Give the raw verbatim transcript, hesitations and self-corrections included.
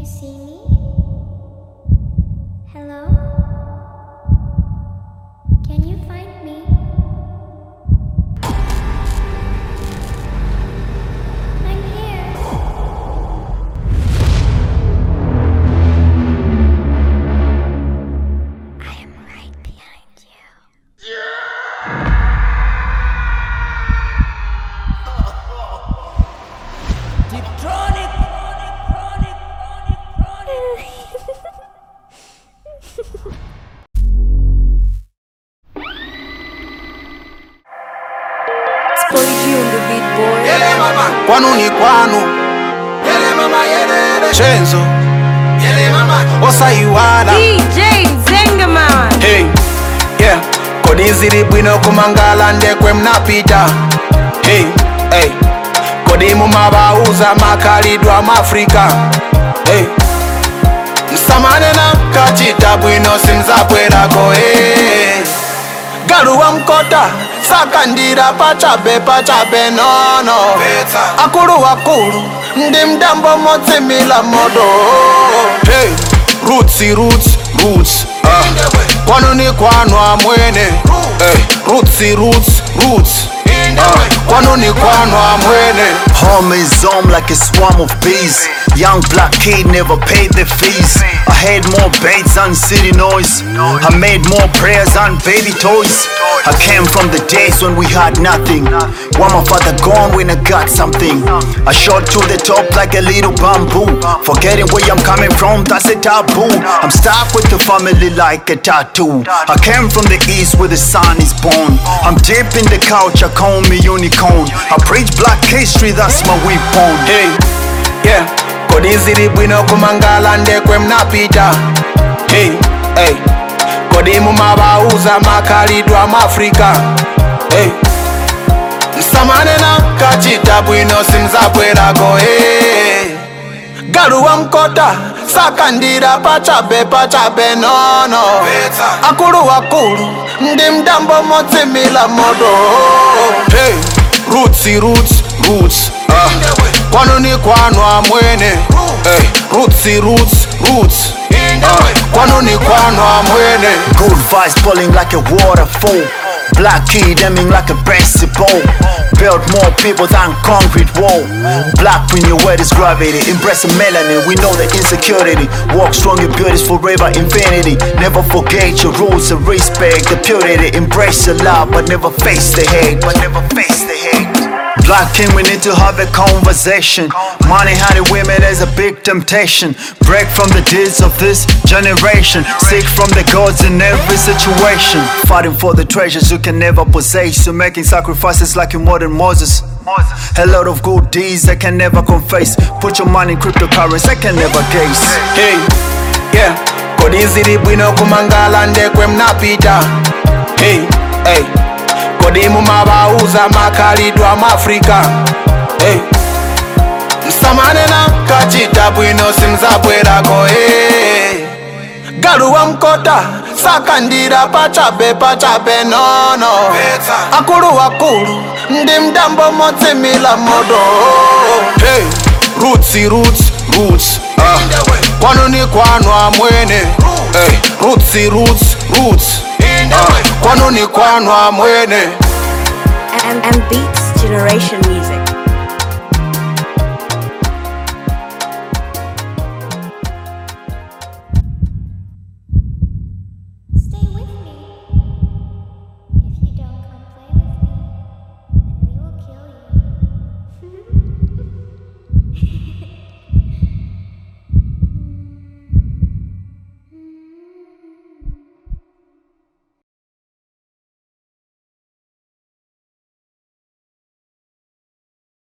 see me? Hello? Can you find me? I'm here. I am right behind you. Tiptronic. Spoichi on the beat, boy. Yele mama, kwanu ni kwanu. Yele mama, yele Chenzo. Yele mama, Osaiwala. D J Zengaman. Hey, yeah. Kodi ziri bwino kumangala ndekwe mnapita. Hey, hey. Kodi mumabauza makalidwa mafrika. Hey. Msamane na kachita bwino simzapwerako. Hey. Galuwa mkota sakandira pachabe pachabe nono akulu wakulu ndi mdambo motsimila modo. Hey, roots roots roots uh. Kwanu ni kwanu amwene. Hey, roots roots roots uh. Kwanu ni kwanu amwene. Home is home like a swarm of bees. Young black kid never paid their fees. I had more baits than city noise. I made more prayers than baby toys. I came from the days when we had nothing. While my father gone when I got something. I shot to the top like a little bamboo. Forgetting where I'm coming from, that's a taboo. I'm stuck with the family like a tattoo. I came from the east where the sun is born. I'm deep in the couch, I call me unicorn. I preach black history, that's my weapon. Hey, yeah. Kodi ziri bwino kumangala ndekwe mnapita. Hey, hey. Kodi mumabauza makalidwa mafrika. Hey. Msamane na kachita bwino simzapwerako. Hey. Galuwa mkota sakandira pachabe pachabe nono akulu wakulu ndi mdambo motsimila modo. Hey, roots roots roots uh. Kwanu ni kwanu amwene. Hey, roots roots roots uh. Kwanu ni kwanu amwene. Good vibes falling like a waterfall. Black kid aiming like a basketball. Built more people than concrete wall. Black when your word is gravity. Embrace the melanin, we know the insecurity. Walk strong, your beauty is forever infinity. Never forget your rules and respect the purity. Embrace the love but never face the hate. But never face the hate. Black king, we need to have a conversation. Money, honey, women is a big temptation. Break from the deeds of this generation. Seek from the gods in every situation. Fighting for the treasures you can never possess. You're making sacrifices like your modern Moses. A lot of good deeds I can never confess. Put your money in cryptocurrency I can never guess. Hey, yeah. Kodi ziri bwino kumangala ndekwe mnapita. Hey, hey. Kodi mumabauza makalidwa mafrika. Hey. Msamane na kachita bwino simzapwerako. Hey. Galuwa mkota sakandira pachabe pachabe nono akulu wakulu ndi mdambo motsimila modo. Hey, roots roots roots uh. Kwanu ni kwanu amwene. Hey, roots roots roots uh. Kwanu ni kwanu amwene. M M Beats Generation Music.